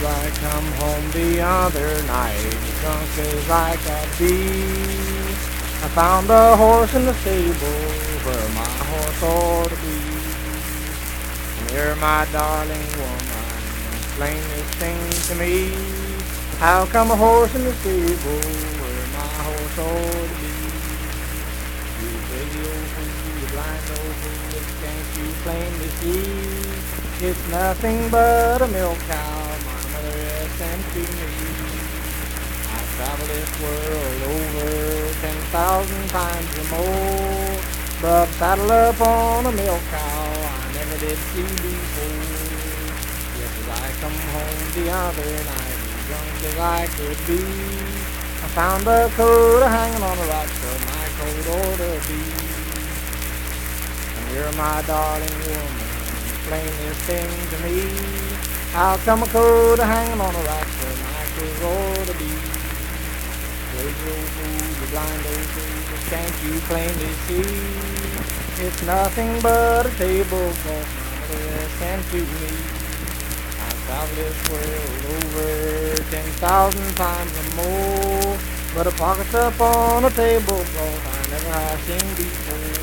I come home the other night, drunk as I could be. I found a horse in the stable where my horse ought to be. And you're my darling woman, explain this thing to me. How come a horse in the stable where my horse ought to be? You crazy old fool, you blind old fool, can't you plainly see? It's nothing but a milk cow my mother has sent to me. I've traveled this world over 10,000 times or more, but saddle up on a milk cow I never did see before. Just as I come home the other night, as drunk as I could be, I found a coat hanging on a rock where my coat ought to be. And you're my darling woman, explain this thing to me. How come a coat hanging on a rock where my coat ought to be? Crazy old fool, you blind old fool, can't you plainly see? It's nothing but a tablecloth my mother has sent to me. I've traveled this world over 10,000 times or more, but a pocket's up on a tablecloth I never have seen before.